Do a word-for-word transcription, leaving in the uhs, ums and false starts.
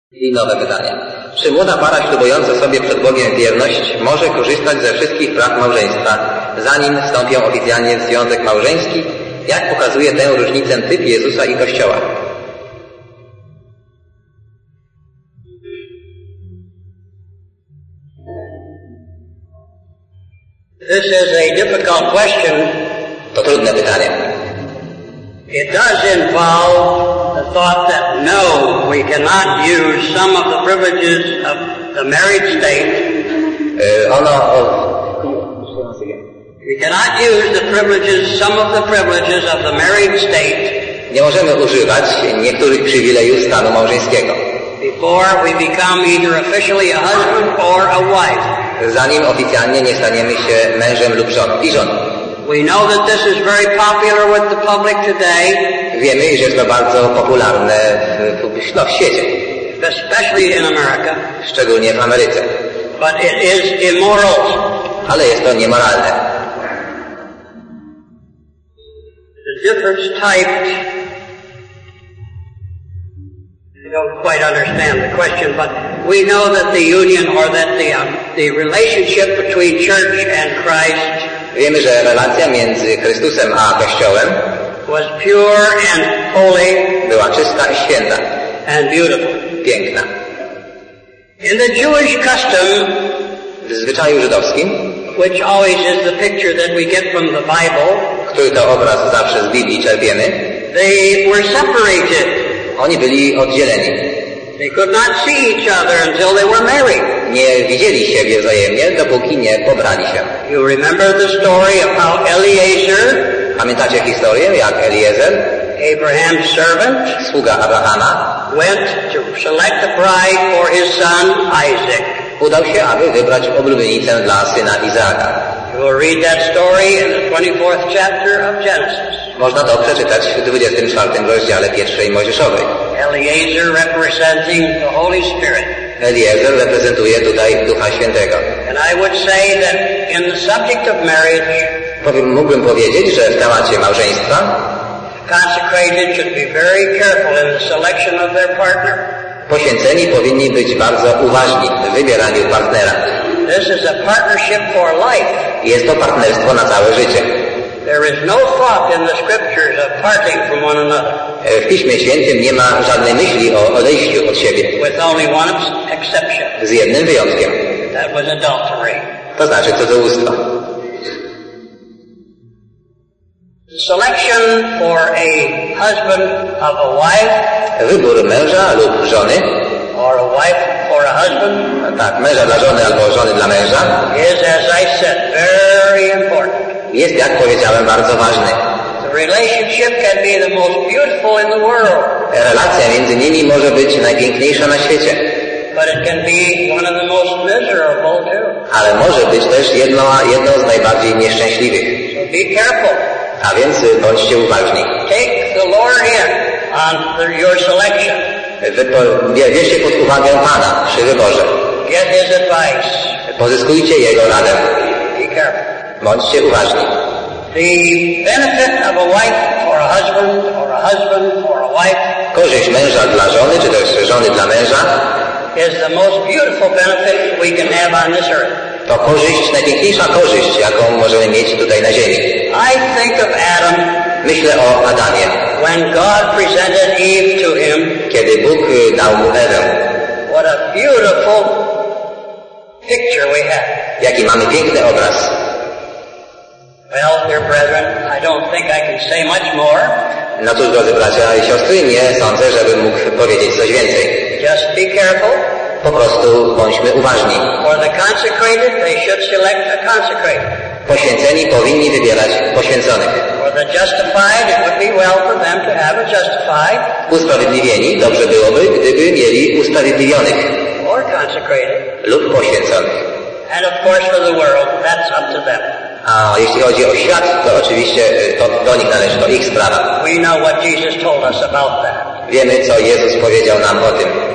I nowe pytanie. Czy młoda para ślubująca sobie przed Bogiem wierność może korzystać ze wszystkich praw małżeństwa, zanim wstąpią oficjalnie w związek małżeński? Jak pokazuje tę różnicę typ Jezusa i Kościoła? This is a difficult question. To trudne pytanie. It does involve the thought that no, we cannot use some of the privileges of the married state. Yy, ono... O... We cannot use the privileges, some of the privileges of the married state. Nie możemy używać niektórych przywilejów stanu małżeńskiego. Before we become either officially a husband or a wife. Zanim oficjalnie nie staniemy się mężem lub żoną i żoną. We know that this is very popular with the public today. Wiemy, że jest to bardzo popularne w, no, w świecie. Especially in America. Szczególnie w Ameryce. But it is immoral. Ale jest to niemoralne. The difference typed, I don't quite understand the question, but we know that the union or that the, um, the relationship between church and Christ Wiemy, że relacja między Chrystusem a Kościołem was pure and holy była czysta i święta. And beautiful. Piękna. In the Jewish custom, w zwyczaju żydowskim, which always is the picture that we get from the Bible, który to obraz zawsze z Biblii czerpiemy, they were separated. Oni byli oddzieleni. They could not see each other until they were married. Nie widzieli siebie wzajemnie, dopóki nie pobrali się. You remember the story of how Eliezer, pamiętacie historię, jak Eliezer, Abraham's servant, sługa Abrahama, went to select a bride for his son Isaac. Udał się, aby wybrać oblubienicę dla syna Izaaka. You will read that story in the twenty-fourth chapter of Genesis. Można to przeczytać w dwudziestym czwartym rozdziale pierwszej Mojżeszowej. Eliezer representing the Holy Spirit. Eliezer reprezentuje tutaj Ducha Świętego. And I would say that in the subject of marriage, Powiem, mógłbym powiedzieć, że w temacie małżeństwa consecrated should be very careful in the selection of their partner. Poświęceni powinni być bardzo uważni w wybieraniu partnera. This is a partnership for life. Jest to partnerstwo na całe życie. There is no thought in the scriptures of parting from one another. W Piśmie Świętym nie ma żadnej myśli o odejściu od siebie. With only one exception. Z jednym wyjątkiem. That was adultery. To znaczy cudzołóstwo. Selection for a husband of a wife. Wybór męża lub żony. Or a wife for a husband. Tak, męża dla żony albo żony dla męża. Is, as I said, very important. Jest, jak powiedziałem, bardzo ważny. The relationship can be the most beautiful in the world. Relacja między nimi może być najpiękniejsza na świecie. But it can be one of the most miserable too. Ale może być też jedno, jedną z najbardziej nieszczęśliwych. So be careful. A więc bądźcie uważni. Take the Lord in on the, your selection. Bierzcie pod uwagę Pana przy wyborze. Get His advice. Pozyskujcie Jego radę. Be careful. Bądźcie uważni. The benefit of a wife for a husband, or a husband for a wife. Korzyść męża dla żony, czy też żony dla męża, is the most beautiful benefit we can have on this earth. To korzyść, najpiękniejsza korzyść, jaką możemy mieć tutaj na ziemi. I think of Adam. Myślę o Adamie. When God presented Eve to him. Kiedy Bóg dał mu Ewę. What a beautiful picture we have. Jaki mamy piękny obraz. Well, dear brethren, I don't think I can say much more. No cóż, drodzy bracia i siostry, nie sądzę, żebym mógł powiedzieć coś więcej. Just be careful. Po prostu bądźmy uważni. For the consecrated, they should select a consecrated. Poświęceni powinni wybierać poświęconych. For the justified, it would be well for them to have a justified. Usprawiedliwieni dobrze byłoby, gdyby mieli usprawiedliwionych. Or consecrated. Lub poświęconych. And of course for the world, that's up to them. A jeśli chodzi o świat, to oczywiście to do nich należy, to ich sprawa. We know what Jesus told us about that. Wiemy, co Jezus powiedział nam o tym.